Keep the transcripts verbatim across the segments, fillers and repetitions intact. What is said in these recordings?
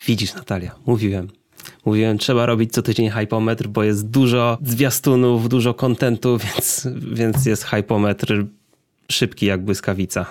Widzisz, Natalia, mówiłem. Mówiłem, trzeba robić co tydzień hypometr, bo jest dużo zwiastunów, dużo kontentu, więc, więc jest hypometr szybki jak błyskawica.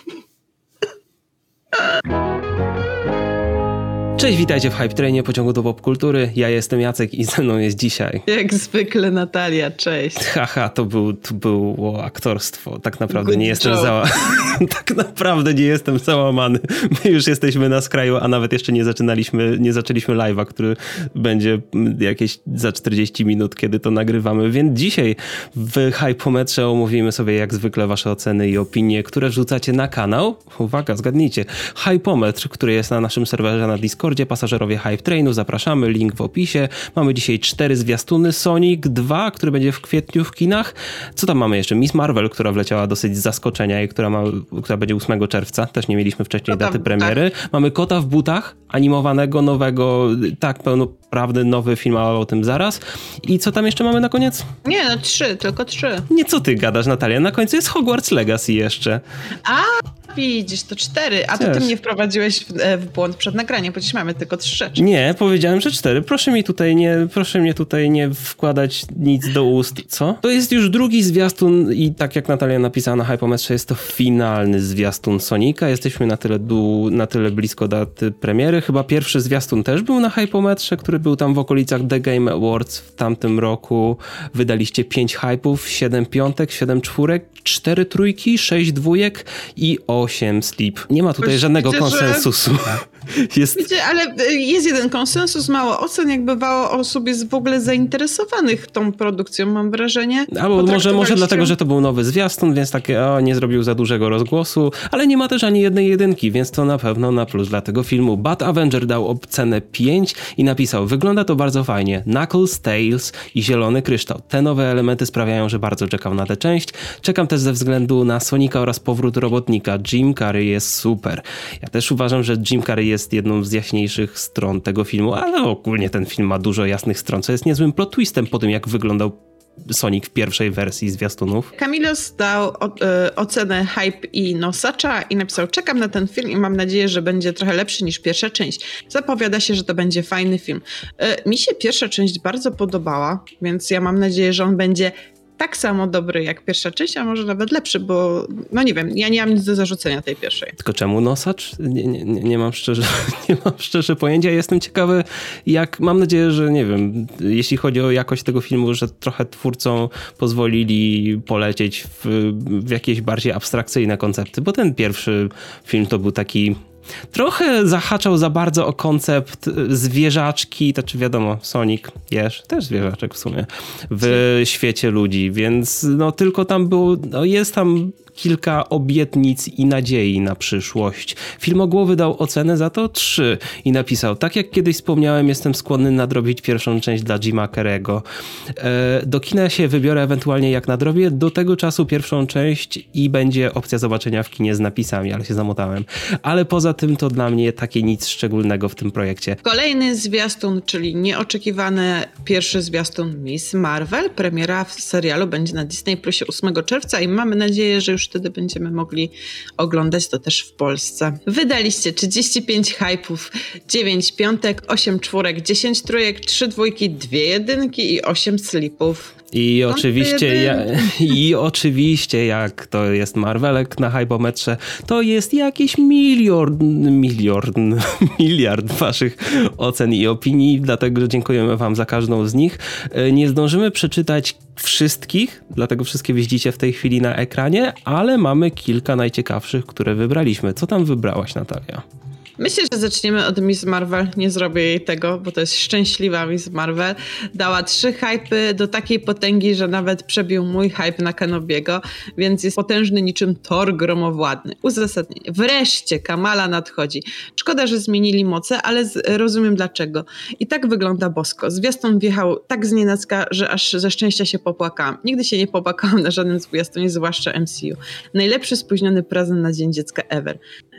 Cześć, witajcie w Hype Trainie Pociągu do Popkultury. Ja jestem Jacek i ze mną jest dzisiaj... Jak zwykle Natalia, cześć. Haha, to, był, to było aktorstwo. Tak naprawdę Good nie jestem za... tak naprawdę nie jestem załamany. My już jesteśmy na skraju, a nawet jeszcze nie zaczynaliśmy, nie zaczęliśmy live'a, który będzie jakieś za czterdzieści minut, kiedy to nagrywamy. Więc dzisiaj w Hypometrze omówimy sobie jak zwykle wasze oceny i opinie, które wrzucacie na kanał. Uwaga, zgadnijcie. Hypometr, który jest na naszym serwerze na Discordzie. Pasażerowie Hype Trainu, zapraszamy, link w opisie. Mamy dzisiaj cztery zwiastuny, Sonic dwa, który będzie w kwietniu w kinach. Co tam mamy jeszcze? Miss Marvel, która wleciała dosyć z zaskoczenia i która, ma, która będzie ósmego czerwca. Też nie mieliśmy wcześniej Kota daty premiery. Mamy Kota w butach, animowanego, nowego, tak, pełnoprawny, nowy film, ale o tym zaraz. I co tam jeszcze mamy na koniec? Nie, no trzy, tylko trzy. Nie, co ty gadasz, Natalia? Na końcu jest Hogwarts Legacy jeszcze. A, widzisz, to cztery. A to ty mnie wprowadziłeś w, w błąd przed nagraniem, bo dziś mamy tylko trzy rzeczy. Nie, powiedziałem, że cztery. Proszę mi tutaj nie, proszę mnie tutaj nie wkładać nic do ust. Co? To jest już drugi zwiastun i tak jak Natalia napisała na Hypometrze, jest to finalny zwiastun Sonika. Jesteśmy na tyle, dłu, na tyle blisko daty premiery. Chyba pierwszy zwiastun też był na Hypometrze, który był tam w okolicach The Game Awards w tamtym roku. Wydaliście pięć hypów, siedem piątek, siedem czwórek, cztery trójki, sześć dwójek i osiem sleep. Nie ma tutaj Wiesz, żadnego widzę, konsensusu. Że... Jest... Wiecie, ale jest jeden konsensus, mało ocen, jak bywało osób jest w ogóle zainteresowanych tą produkcją, mam wrażenie. Albo może, może dlatego, że to był nowy zwiastun, więc takie o, nie zrobił za dużego rozgłosu, ale nie ma też ani jednej jedynki, więc to na pewno na plus dla tego filmu. Bad Avenger dał ocenę pięć i napisał, wygląda to bardzo fajnie. Knuckles, Tails i zielony kryształ. Te nowe elementy sprawiają, że bardzo czekam na tę część. Czekam też ze względu na Sonika oraz powrót robotnika. Jim Carrey jest super. Ja też uważam, że Jim Carrey jest jedną z jaśniejszych stron tego filmu, ale ogólnie ten film ma dużo jasnych stron, co jest niezłym plot twistem po tym, jak wyglądał Sonic w pierwszej wersji zwiastunów. Kamilos dał o, y, ocenę hype i nosacza i napisał, czekam na ten film i mam nadzieję, że będzie trochę lepszy niż pierwsza część. Zapowiada się, że to będzie fajny film. Y, mi się pierwsza część bardzo podobała, więc ja mam nadzieję, że on będzie tak samo dobry jak pierwsza część, a może nawet lepszy, bo no nie wiem, ja nie mam nic do zarzucenia tej pierwszej. Tylko czemu nosacz? Nie, nie, nie mam szczerze, nie mam szczerze pojęcia. Jestem ciekawy, jak, mam nadzieję, że nie wiem, jeśli chodzi o jakość tego filmu, że trochę twórcom pozwolili polecieć w, w jakieś bardziej abstrakcyjne koncepty, bo ten pierwszy film to był taki... Trochę zahaczał za bardzo o koncept zwierzaczki, to czy wiadomo, Sonic, jesz, też zwierzaczek w sumie, w świecie ludzi, więc no tylko tam było, no jest tam kilka obietnic i nadziei na przyszłość. Filmogłowy dał ocenę za to trzy i napisał, tak jak kiedyś wspomniałem, jestem skłonny nadrobić pierwszą część dla Jima Carrey'ego. E, do kina się wybiorę ewentualnie jak nadrobię, do tego czasu pierwszą część i będzie opcja zobaczenia w kinie z napisami, ale się zamotałem. Ale poza tym to dla mnie takie nic szczególnego w tym projekcie. Kolejny zwiastun, czyli nieoczekiwany pierwszy zwiastun Miss Marvel. Premiera w serialu będzie na Disney Plusie ósmego czerwca i mamy nadzieję, że już wtedy będziemy mogli oglądać to też w Polsce. Wydaliście trzydzieści pięć hypów, dziewięć piątek, osiem czwórek, dziesięć trójek, trzy dwójki, dwie jedynki i osiem slipów. I oczywiście, ja, I oczywiście, jak to jest Marvelek na Hypometrze, to jest jakiś miliard, miliard, miliard waszych ocen i opinii, dlatego dziękujemy wam za każdą z nich. Nie zdążymy przeczytać wszystkich, dlatego wszystkie widzicie w tej chwili na ekranie, ale mamy kilka najciekawszych, które wybraliśmy. Co tam wybrałaś, Natalia? Myślę, że zaczniemy od Miss Marvel. Nie zrobię jej tego, bo to jest szczęśliwa Miss Marvel. Dała trzy hypy do takiej potęgi, że nawet przebił mój hype na Kenobiego, więc jest potężny niczym Thor gromowładny. Uzasadnienie. Wreszcie Kamala nadchodzi. Szkoda, że zmienili moce, ale z- rozumiem dlaczego. I tak wygląda bosko. Zwiastun wjechał tak znienacka, że aż ze szczęścia się popłakałam. Nigdy się nie popłakałam na żadnym zwiastunie, zwłaszcza M C U. Najlepszy spóźniony prezent na Dzień Dziecka ever.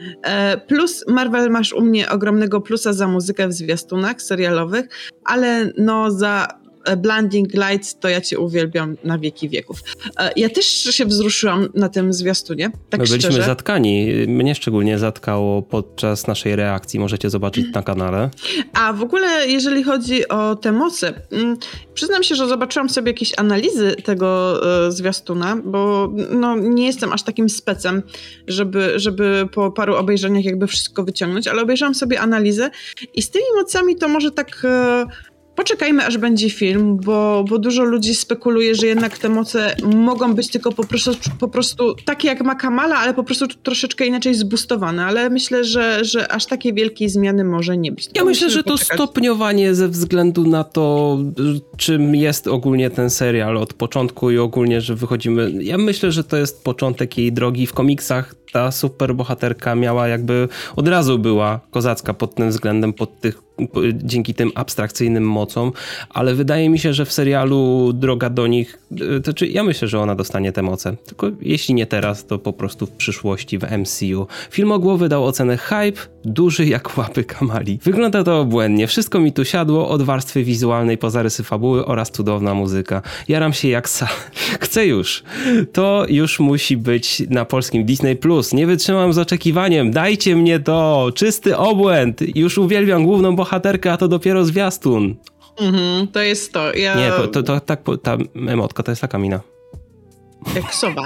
E, plus Marvel masz u mnie ogromnego plusa za muzykę w zwiastunach serialowych, ale no za Blinding Lights to ja cię uwielbiam na wieki wieków. Ja też się wzruszyłam na tym zwiastunie, tak My byliśmy szczerze. zatkani. Mnie szczególnie zatkało podczas naszej reakcji. Możecie zobaczyć na kanale. A w ogóle, jeżeli chodzi o te moce, przyznam się, że zobaczyłam sobie jakieś analizy tego zwiastuna, bo no, nie jestem aż takim specem, żeby, żeby po paru obejrzeniach jakby wszystko wyciągnąć, ale obejrzałam sobie analizę i z tymi mocami to może tak... Poczekajmy, aż będzie film, bo, bo dużo ludzi spekuluje, że jednak te moce mogą być tylko po prostu, po prostu takie jak ma Kamala, ale po prostu troszeczkę inaczej zboostowane, ale myślę, że, że aż takiej wielkiej zmiany może nie być. To ja myślę, że to poczekać. stopniowanie ze względu na to, czym jest ogólnie ten serial od początku i ogólnie, że wychodzimy... Ja myślę, że to jest początek jej drogi w komiksach. Ta superbohaterka miała jakby od razu była kozacka pod tym względem, pod tych, dzięki tym abstrakcyjnym mocom, ale wydaje mi się, że w serialu droga do nich, to znaczy ja myślę, że ona dostanie te moce, tylko jeśli nie teraz, to po prostu w przyszłości w M C U. Filmogłowy dał ocenę hype, duży jak łapy Kamali. Wygląda to obłędnie, wszystko mi tu siadło, od warstwy wizualnej po zarysy fabuły oraz cudowna muzyka. Jaram się jak sa... Chcę już. To już musi być na polskim Disney Plus. Nie wytrzymam z oczekiwaniem. Dajcie mnie to. Czysty obłęd. Już uwielbiam główną bohaterkę, a to dopiero zwiastun. Mhm, to jest to. Ja... Nie, to, to, to tak, ta emotka to jest taka mina. Jak sowa.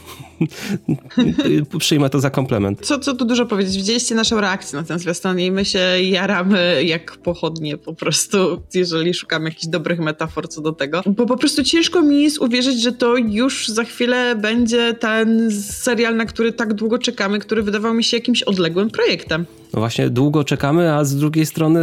Przyjmę to za komplement. Co, co tu dużo powiedzieć? Widzieliście naszą reakcję na ten zwiastun i my się jaramy jak pochodnie po prostu, jeżeli szukamy jakichś dobrych metafor co do tego. Bo po prostu ciężko mi jest uwierzyć, że to już za chwilę będzie ten serial, na który tak długo czekamy, który wydawał mi się jakimś odległym projektem. No właśnie, długo czekamy, a z drugiej strony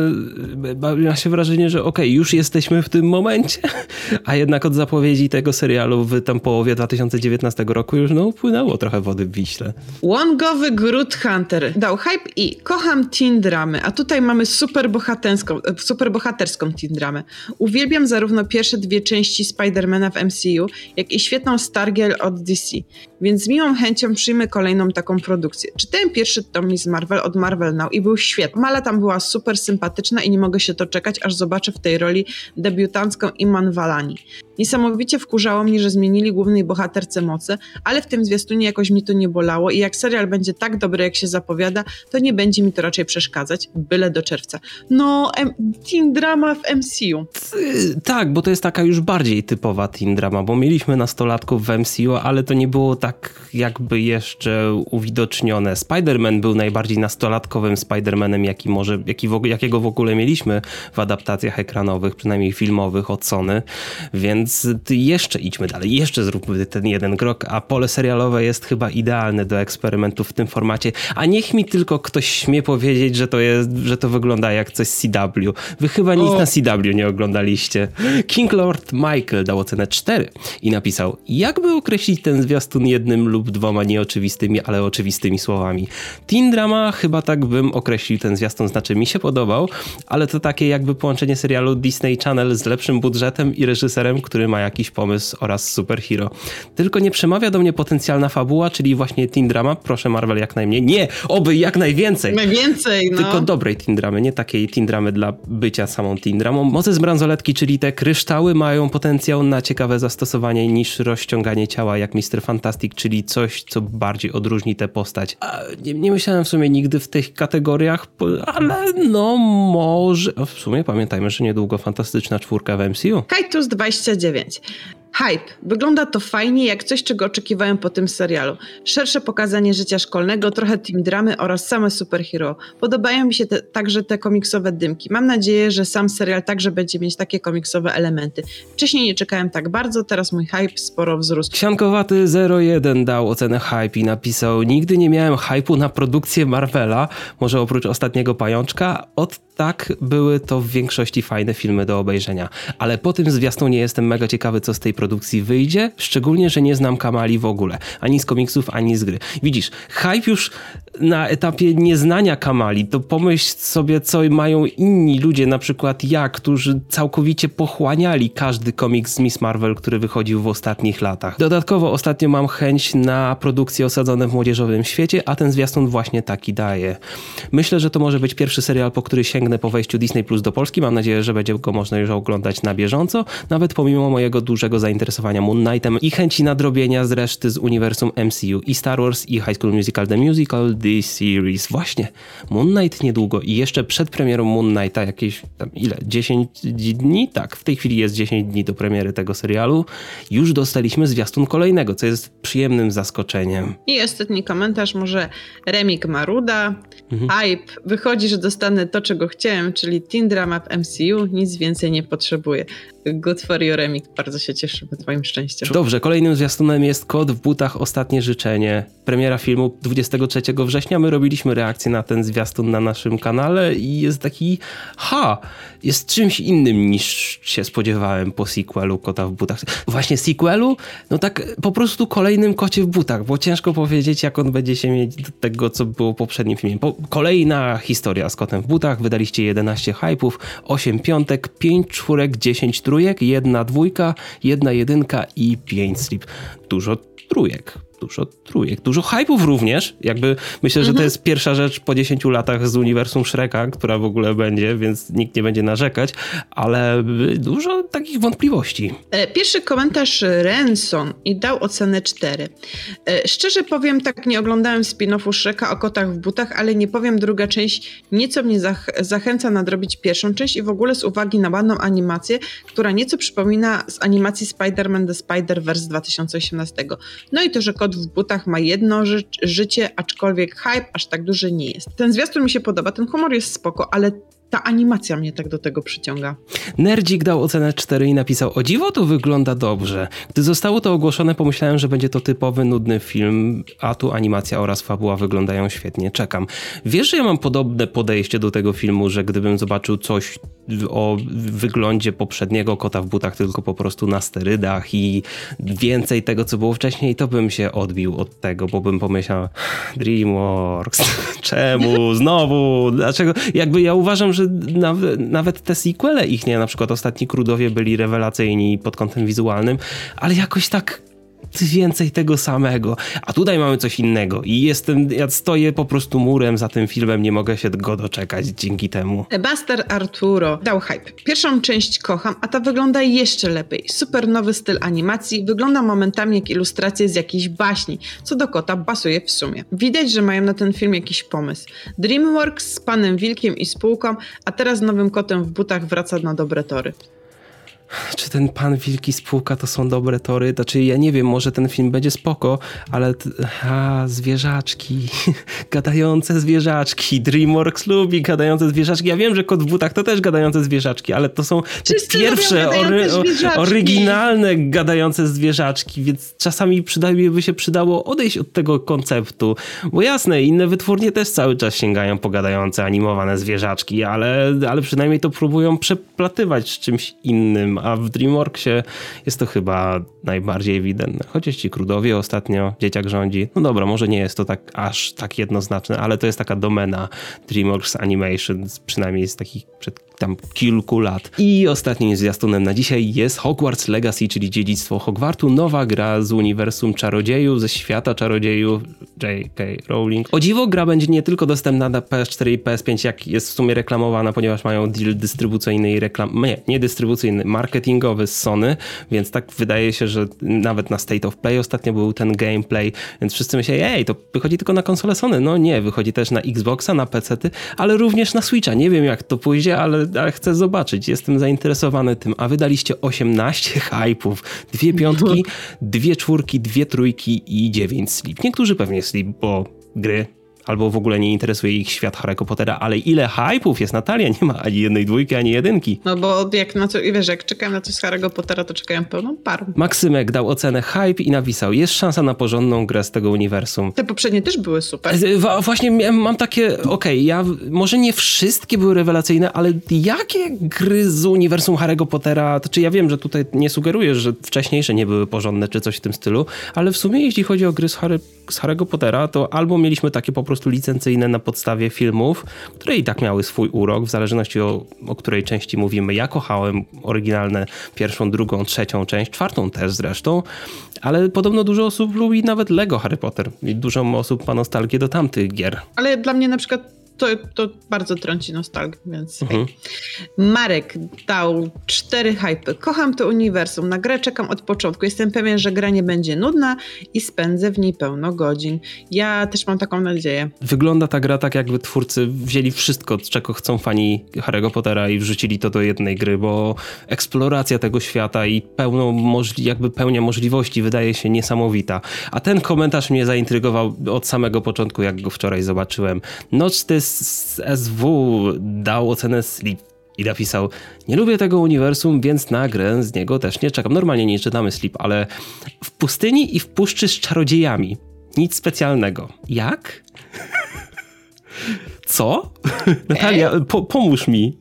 ma się wrażenie, że okej, okay, już jesteśmy w tym momencie, a jednak od zapowiedzi tego serialu w tam połowie dwa tysiące dziewiętnastego roku już no upłynęło trochę wody w Wiśle. Łągowy Groot Hunter dał hype i kocham teen dramę, a tutaj mamy super bohaterską, super bohaterską teen dramę. Uwielbiam zarówno pierwsze dwie części Spidermana w M C U, jak i świetną Stargirl od D C, więc z miłą chęcią przyjmę kolejną taką produkcję. Czytałem pierwszy tom z Marvel od Marvel Now i był świetny. Mala tam była super sympatyczna i nie mogę się doczekać, aż zobaczę w tej roli debiutancką Iman Vellani. Niesamowicie wkurzało mnie, że zmienili głównej bohaterce moce, ale w tym zwiastunie jakoś mnie to nie bolało i jak serial będzie tak dobry, jak się zapowiada, to nie będzie mi to raczej przeszkadzać, byle do czerwca. No, em, teen drama w M C U. Tak, bo to jest taka już bardziej typowa teen drama, bo mieliśmy nastolatków w M C U, ale to nie było tak jakby jeszcze uwidocznione. Spider-Man był najbardziej nastolatkowym Spider-Manem, jaki może, jaki w, jakiego w ogóle mieliśmy w adaptacjach ekranowych, przynajmniej filmowych od Sony, więc jeszcze idźmy dalej, jeszcze zróbmy ten jeden krok, a pole serialowe jest chyba idealne do eksperymentów w tym formacie, a niech mi tylko ktoś śmie powiedzieć, że to jest, że to wygląda jak coś z C W. Wy chyba nic o. na C W nie oglądaliście. King Lord Michael dał ocenę cztery i napisał, jakby określić ten zwiastun jednym lub dwoma nieoczywistymi, ale oczywistymi słowami. Teen drama, chyba tak bym określił ten zwiastun, znaczy mi się podobał, ale to takie jakby połączenie serialu Disney Channel z lepszym budżetem i reżyserem, który ma jakiś pomysł oraz superhero. Tylko nie przemawia do mnie potencjalna fabuła, czyli właśnie teen drama. Proszę Marvel jak najmniej. Nie! Oby jak najwięcej! Najwięcej, no. Tylko dobrej teen dramy, nie takiej teen dramy dla bycia samą teen dramą. Moce z bransoletki, czyli te kryształy, mają potencjał na ciekawe zastosowanie niż rozciąganie ciała jak mister Fantastic, czyli coś, co bardziej odróżni tę postać. A nie, nie myślałem w sumie nigdy w tych kategoriach, ale no może... W sumie pamiętajmy, że niedługo Fantastyczna Czwórka w M C U. Kajtus dwadzieścia dziewięć. Hype. Wygląda to fajnie, jak coś, czego oczekiwałem po tym serialu. Szersze pokazanie życia szkolnego, trochę team dramy oraz same superhero. Podobają mi się te, także te komiksowe dymki. Mam nadzieję, że sam serial także będzie mieć takie komiksowe elementy. Wcześniej nie czekałem tak bardzo, teraz mój hype sporo wzrósł. Ksiankowaty zero jeden dał ocenę hype i napisał: nigdy nie miałem hype'u na produkcję Marvela, może oprócz Ostatniego Pajączka. Od tak były to w większości fajne filmy do obejrzenia. Ale po tym zwiastunie jestem mega ciekawy, co z tej produkcji wyjdzie, szczególnie, że nie znam Kamali w ogóle. Ani z komiksów, ani z gry. Widzisz, hype już na etapie nieznania Kamali, to pomyśl sobie, co mają inni ludzie, na przykład ja, którzy całkowicie pochłaniali każdy komiks z Miss Marvel, który wychodził w ostatnich latach. Dodatkowo ostatnio mam chęć na produkcje osadzone w młodzieżowym świecie, a ten zwiastun właśnie taki daje. Myślę, że to może być pierwszy serial, po który sięgnę sięgnę po wejściu Disney Plus do Polski. Mam nadzieję, że będzie go można już oglądać na bieżąco, nawet pomimo mojego dużego zainteresowania Moon Knightem i chęci nadrobienia z reszty z uniwersum M C U i Star Wars i High School Musical The Musical, The Series. Właśnie, Moon Knight niedługo i jeszcze przed premierą Moon Knighta jakieś tam ile? dziesięć dni? Tak, w tej chwili jest dziesięć dni do premiery tego serialu. Już dostaliśmy zwiastun kolejnego, co jest przyjemnym zaskoczeniem. I ostatni komentarz, może Remik Maruda. Mhm. Hype. Wychodzi, że dostanę to, czego chciałem, czyli teen drama w M C U. Nic więcej nie potrzebuję. Good for you, Remik. Bardzo się cieszymy twoim szczęściem. Dobrze, kolejnym zwiastunem jest Kot w butach Ostatnie życzenie. Premiera filmu dwudziestego trzeciego września. My robiliśmy reakcję na ten zwiastun na naszym kanale i jest taki ha, jest czymś innym niż się spodziewałem po sequelu Kota w butach. Właśnie sequelu? No tak po prostu kolejnym Kocie w butach, bo ciężko powiedzieć, jak on będzie się mieć do tego, co było w poprzednim filmie. Po, kolejna historia z Kotem w butach. Wydaliście jedenaście hype'ów, osiem piątek, pięć czwórek, dziesięć trójek, jedna dwójka, jedna jedynka i pięć slip. Dużo trójek. Dużo trójek, dużo hype'ów również. Jakby myślę, mhm. że to jest pierwsza rzecz po dziesięciu latach z uniwersum Shreka, która w ogóle będzie, więc nikt nie będzie narzekać, ale dużo takich wątpliwości. Pierwszy komentarz Renson i dał ocenę cztery. Szczerze powiem, tak nie oglądałem spin-offu Shreka o kotach w butach, ale nie powiem, druga część nieco mnie zach- zachęca nadrobić pierwszą część i w ogóle z uwagi na ładną animację, która nieco przypomina z animacji Spider-Man The Spider-Verse z dwa tysiące osiemnastego. No i to, że kot w butach ma jedno ży- życie, aczkolwiek hype aż tak duży nie jest. Ten zwiastun mi się podoba, ten humor jest spoko, ale ta animacja mnie tak do tego przyciąga. Nerdzik dał ocenę cztery i napisał: o dziwo to wygląda dobrze. Gdy zostało to ogłoszone, pomyślałem, że będzie to typowy, nudny film, a tu animacja oraz fabuła wyglądają świetnie. Czekam. Wiesz, że ja mam podobne podejście do tego filmu, że gdybym zobaczył coś o wyglądzie poprzedniego Kota w butach, tylko po prostu na sterydach i więcej tego, co było wcześniej, to bym się odbił od tego, bo bym pomyślał: DreamWorks, czemu? Znowu? Dlaczego? Jakby ja uważam, że nawet, nawet te sequele ich, nie, na przykład Ostatni Królowie byli rewelacyjni pod kątem wizualnym, ale jakoś tak więcej tego samego. A tutaj mamy coś innego i jestem, ja stoję po prostu murem za tym filmem, nie mogę się go doczekać dzięki temu. Buster Arturo dał hype. Pierwszą część kocham, a ta wygląda jeszcze lepiej. Super nowy styl animacji, wygląda momentami jak ilustracje z jakiejś baśni, co do kota pasuje w sumie. Widać, że mają na ten film jakiś pomysł. DreamWorks z Panem Wilkiem i spółką, a teraz nowym Kotem w butach wraca na dobre tory. Czy ten Pan Wilki spółka to są dobre tory? Znaczy ja nie wiem, może ten film będzie spoko, ale t- a, zwierzaczki, gadające zwierzaczki, DreamWorks lubi gadające zwierzaczki. Ja wiem, że Kot w butach to też gadające zwierzaczki, ale to są te Wszyscy pierwsze ory- oryginalne gadające zwierzaczki, więc czasami przydaje, by się przydało odejść od tego konceptu, bo jasne, inne wytwórnie też cały czas sięgają po gadające animowane zwierzaczki, ale, ale przynajmniej to próbują przeplatywać z czymś innym, a w DreamWorksie jest to chyba najbardziej ewidentne. Chociaż ci Królowie ostatnio, dzieciak rządzi. No dobra, może nie jest to tak aż tak jednoznaczne, ale to jest taka domena DreamWorks Animation, przynajmniej z takich przed tam kilku lat. I ostatnim zwiastunem na dzisiaj jest Hogwarts Legacy, czyli Dziedzictwo Hogwartu. Nowa gra z uniwersum czarodziejów, ze świata czarodziejów J K Rowling. O dziwo, gra będzie nie tylko dostępna na P S cztery i P S pięć, jak jest w sumie reklamowana, ponieważ mają deal dystrybucyjny i reklam... Nie, nie dystrybucyjny, marketingowy z Sony, więc tak wydaje się, że nawet na State of Play ostatnio był ten gameplay, więc wszyscy myśleli, ej, to wychodzi tylko na konsolę Sony. No nie, wychodzi też na Xboxa, na pecety, ale również na Switcha. Nie wiem, jak to pójdzie, ale, ale chcę zobaczyć. Jestem zainteresowany tym. A wydaliście osiemnaście hype'ów, dwie piątki, dwie czwórki, dwie trójki i dziewięć slip. Niektórzy pewnie slip, bo gry albo w ogóle nie interesuje ich świat Harry'ego Pottera, ale ile hype'ów jest, Natalia? Nie ma ani jednej dwójki, ani jedynki. No bo jak na to, wiesz, jak czekałem na coś z Harry'ego Pottera, to czekałem pełną parą. Maksymek dał ocenę hype i napisał: jest szansa na porządną grę z tego uniwersum. Te poprzednie też były super. Właśnie mam takie, okej, okay, ja może nie wszystkie były rewelacyjne, ale jakie gry z uniwersum Harry'ego Pottera, to czy ja wiem, że tutaj nie sugerujesz, że wcześniejsze nie były porządne, czy coś w tym stylu, ale w sumie jeśli chodzi o gry z, Harry, z Harry'ego Pottera, to albo mieliśmy takie po prostu licencyjne na podstawie filmów, które i tak miały swój urok, w zależności o, o której części mówimy. Ja kochałem oryginalne pierwszą, drugą, trzecią część, czwartą też zresztą, ale podobno dużo osób lubi nawet Lego Harry Potter i dużo osób ma nostalgię do tamtych gier. Ale dla mnie na przykład to, to bardzo trąci nostalgię, więc mhm. hej. Marek dał cztery hypy. Kocham to uniwersum. Na grę czekam od początku. Jestem pewien, że gra nie będzie nudna i spędzę w niej pełno godzin. Ja też mam taką nadzieję. Wygląda ta gra tak, jakby twórcy wzięli wszystko, czego chcą fani Harry'ego Pottera i wrzucili to do jednej gry, bo eksploracja tego świata i pełną możli- jakby pełnia możliwości wydaje się niesamowita. A ten komentarz mnie zaintrygował od samego początku, jak go wczoraj zobaczyłem. Noctis z S W dał ocenę Sleep i napisał: nie lubię tego uniwersum, więc na grę z niego też nie czekam. Normalnie nie czytamy Sleep, ale w pustyni i w puszczy z czarodziejami. Nic specjalnego. Jak? Co? Natalia, po, pomóż mi.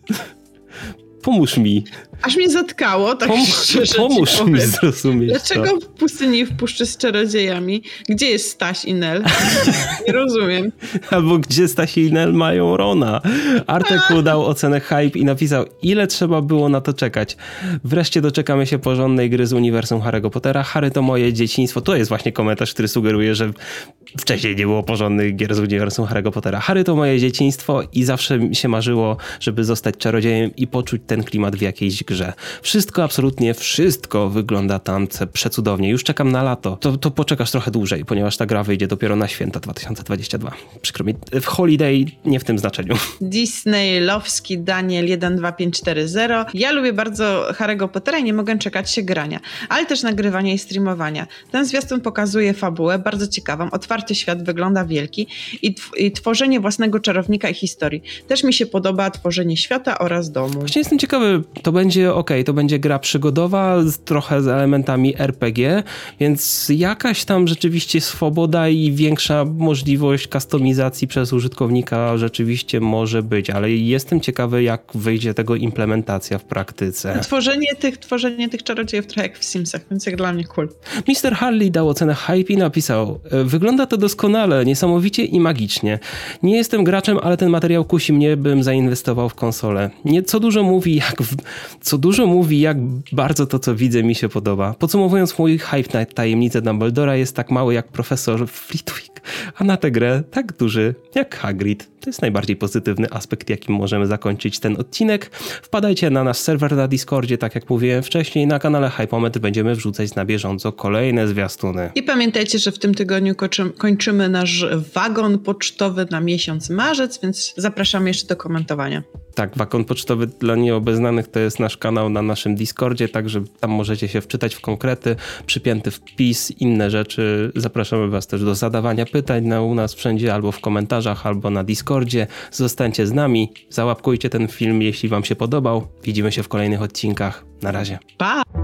Pomóż mi. Aż mnie zatkało, tak Pom- szczerze Pomóż mi zrozumieć. Dlaczego to. w pustyni w puszczy z czarodziejami? Gdzie jest Staś i Nel? Nie rozumiem. Albo gdzie Staś i Nel mają Rona. Artek dał ocenę hype i napisał: ile trzeba było na to czekać. Wreszcie doczekamy się porządnej gry z uniwersum Harry'ego Pottera. Harry to moje dzieciństwo. To jest właśnie komentarz, który sugeruje, że wcześniej nie było porządnych gier z uniwersum Harry'ego Pottera. Harry to moje dzieciństwo i zawsze mi się marzyło, żeby zostać czarodziejem i poczuć ten klimat w jakiejś grze. Wszystko, absolutnie wszystko wygląda tam przecudownie. Już czekam na lato. To, to poczekasz trochę dłużej, ponieważ ta gra wyjdzie dopiero na święta dwa tysiące dwudziesty drugi. Przykro mi, w Holiday nie w tym znaczeniu. Disneylowski Daniel jeden dwa pięć cztery zero. Ja lubię bardzo Harry'ego Pottera i nie mogę czekać się grania, ale też nagrywania i streamowania. Ten zwiastun pokazuje fabułę, bardzo ciekawą. Otwarty świat wygląda wielki i, tw- i tworzenie własnego czarownika i historii. Też mi się podoba tworzenie świata oraz domu. Właśnie jestem ciekawy, to będzie okej, okay, to będzie gra przygodowa, z, trochę z elementami R P G, więc jakaś tam rzeczywiście swoboda i większa możliwość kustomizacji przez użytkownika rzeczywiście może być, ale jestem ciekawy, jak wyjdzie tego implementacja w praktyce. Tworzenie tych, tworzenie tych czarodziejów trochę jak w Simsach, więc jak dla mnie cool. mister Harley dał ocenę hype i napisał: wygląda to doskonale, niesamowicie i magicznie. Nie jestem graczem, ale ten materiał kusi mnie, bym zainwestował w konsolę. Nie, co dużo mówi, jak w, co dużo mówi, jak bardzo to, co widzę, mi się podoba. Podsumowując, mój hype na tajemnicę Dumbledora jest tak mały jak profesor Flitwick, a na tę grę tak duży jak Hagrid. To jest najbardziej pozytywny aspekt, jakim możemy zakończyć ten odcinek. Wpadajcie na nasz serwer na Discordzie, tak jak mówiłem wcześniej. Na kanale Hypometr będziemy wrzucać na bieżąco kolejne zwiastuny. I pamiętajcie, że w tym tygodniu kończymy, kończymy nasz wagon pocztowy na miesiąc marzec, więc zapraszamy jeszcze do komentowania. Tak, wagon pocztowy dla nieobeznanych to jest nasz kanał na naszym Discordzie, także tam możecie się wczytać w konkrety, przypięty wpis, inne rzeczy. Zapraszamy was też do zadawania pytań na u nas wszędzie, albo w komentarzach, albo na Discordzie. Zostańcie z nami, załapkujcie ten film, jeśli wam się podobał. Widzimy się w kolejnych odcinkach. Na razie. Pa!